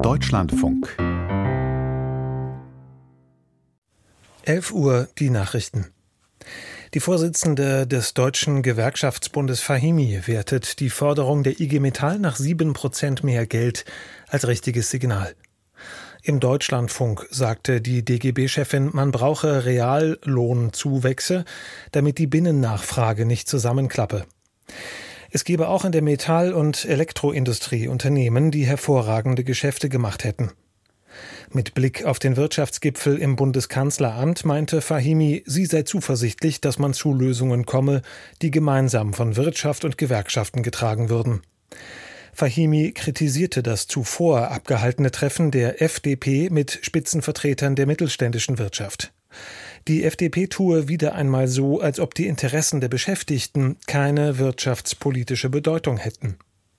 Deutschlandfunk. 11 Uhr die Nachrichten. Die Vorsitzende des Deutschen Gewerkschaftsbundes Fahimi wertet die Forderung der IG Metall nach 7% mehr Geld als richtiges Signal. Im Deutschlandfunk sagte die DGB-Chefin, man brauche Reallohnzuwächse, damit die Binnennachfrage nicht zusammenklappe. Es gebe auch in der Metall- und Elektroindustrie Unternehmen, die hervorragende Geschäfte gemacht hätten. Mit Blick auf den Wirtschaftsgipfel im Bundeskanzleramt meinte Fahimi, sie sei zuversichtlich, dass man zu Lösungen komme, die gemeinsam von Wirtschaft und Gewerkschaften getragen würden. Fahimi kritisierte das zuvor abgehaltene Treffen der FDP mit Spitzenvertretern der mittelständischen Wirtschaft. Die FDP tue wieder einmal so, als ob die Interessen der Beschäftigten keine wirtschaftspolitische Bedeutung hätten.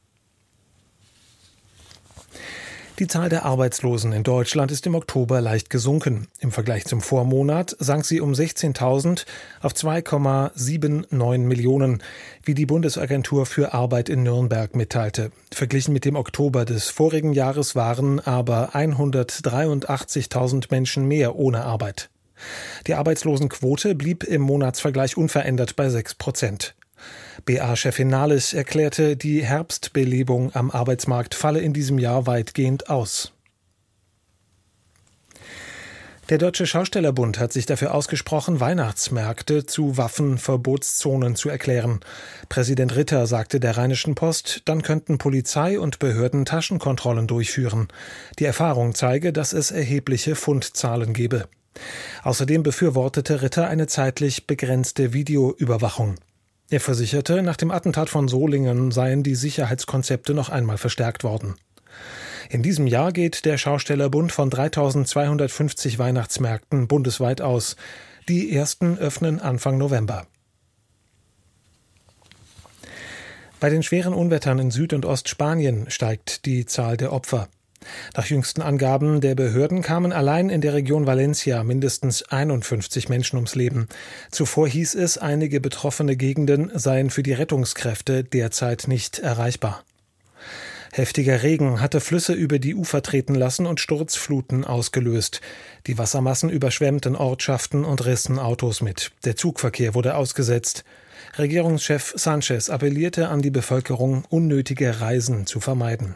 Die Zahl der Arbeitslosen in Deutschland ist im Oktober leicht gesunken. Im Vergleich zum Vormonat sank sie um 16.000 auf 2,79 Millionen, wie die Bundesagentur für Arbeit in Nürnberg mitteilte. Verglichen mit dem Oktober des vorigen Jahres waren aber 183.000 Menschen mehr ohne Arbeit. Die Arbeitslosenquote blieb im Monatsvergleich unverändert bei 6%. BA-Chefin Nahles erklärte, die Herbstbelebung am Arbeitsmarkt falle in diesem Jahr weitgehend aus. Der Deutsche Schaustellerbund hat sich dafür ausgesprochen, Weihnachtsmärkte zu Waffenverbotszonen zu erklären. Präsident Ritter sagte der Rheinischen Post, dann könnten Polizei und Behörden Taschenkontrollen durchführen. Die Erfahrung zeige, dass es erhebliche Fundzahlen gebe. Außerdem befürwortete Ritter eine zeitlich begrenzte Videoüberwachung. Er versicherte, nach dem Attentat von Solingen seien die Sicherheitskonzepte noch einmal verstärkt worden. In diesem Jahr geht der Schaustellerbund von 3.250 Weihnachtsmärkten bundesweit aus. Die ersten öffnen Anfang November. Bei den schweren Unwettern in Süd- und Ostspanien steigt die Zahl der Opfer. Nach jüngsten Angaben der Behörden kamen allein in der Region Valencia mindestens 51 Menschen ums Leben. Zuvor hieß es, einige betroffene Gegenden seien für die Rettungskräfte derzeit nicht erreichbar. Heftiger Regen hatte Flüsse über die Ufer treten lassen und Sturzfluten ausgelöst. Die Wassermassen überschwemmten Ortschaften und rissen Autos mit. Der Zugverkehr wurde ausgesetzt. Regierungschef Sánchez appellierte an die Bevölkerung, unnötige Reisen zu vermeiden.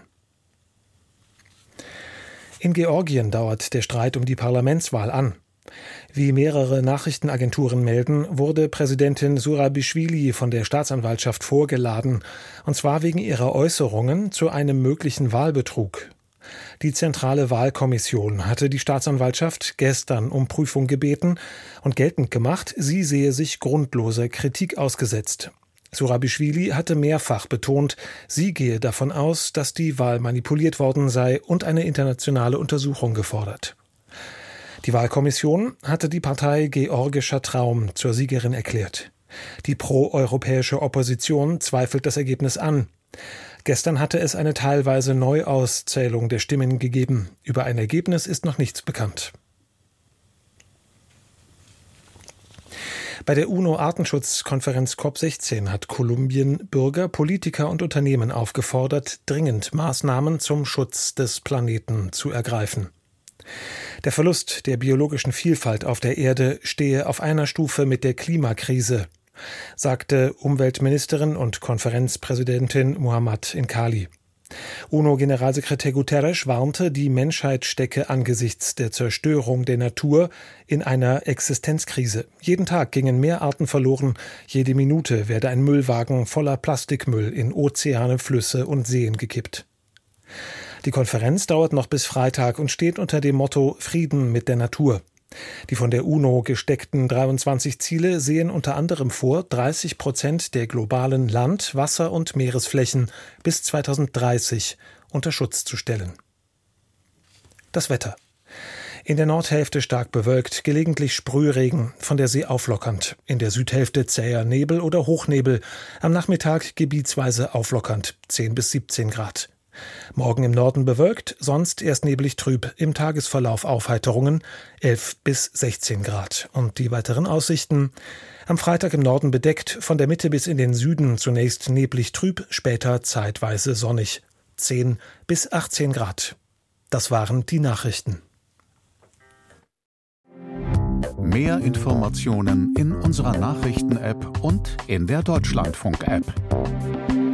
In Georgien dauert der Streit um die Parlamentswahl an. Wie mehrere Nachrichtenagenturen melden, wurde Präsidentin Zurabischwili von der Staatsanwaltschaft vorgeladen, und zwar wegen ihrer Äußerungen zu einem möglichen Wahlbetrug. Die Zentrale Wahlkommission hatte die Staatsanwaltschaft gestern um Prüfung gebeten und geltend gemacht, sie sehe sich grundloser Kritik ausgesetzt. Zurabischwili hatte mehrfach betont, sie gehe davon aus, dass die Wahl manipuliert worden sei und eine internationale Untersuchung gefordert. Die Wahlkommission hatte die Partei Georgischer Traum zur Siegerin erklärt. Die proeuropäische Opposition zweifelt das Ergebnis an. Gestern hatte es eine teilweise Neuauszählung der Stimmen gegeben. Über ein Ergebnis ist noch nichts bekannt. Bei der UNO-Artenschutzkonferenz COP16 hat Kolumbien Bürger, Politiker und Unternehmen aufgefordert, dringend Maßnahmen zum Schutz des Planeten zu ergreifen. Der Verlust der biologischen Vielfalt auf der Erde stehe auf einer Stufe mit der Klimakrise, sagte Umweltministerin und Konferenzpräsidentin Muhammad Inkali. UNO-Generalsekretär Guterres warnte, die Menschheit stecke angesichts der Zerstörung der Natur in einer Existenzkrise. Jeden Tag gingen mehr Arten verloren, jede Minute werde ein Müllwagen voller Plastikmüll in Ozeane, Flüsse und Seen gekippt. Die Konferenz dauert noch bis Freitag und steht unter dem Motto Frieden mit der Natur. Die von der UNO gesteckten 23 Ziele sehen unter anderem vor, 30% der globalen Land-, Wasser- und Meeresflächen bis 2030 unter Schutz zu stellen. Das Wetter. In der Nordhälfte stark bewölkt, gelegentlich Sprühregen, von der See auflockernd. In der Südhälfte zäher Nebel oder Hochnebel. Am Nachmittag gebietsweise auflockernd, 10 bis 17 Grad. Morgen im Norden bewölkt, sonst erst neblig trüb, im Tagesverlauf Aufheiterungen 11 bis 16 Grad. Und die weiteren Aussichten: am Freitag im Norden bedeckt, von der Mitte bis in den Süden zunächst neblig trüb, später zeitweise sonnig 10 bis 18 Grad. Das waren die Nachrichten. Mehr Informationen in unserer Nachrichten-App und in der Deutschlandfunk-App.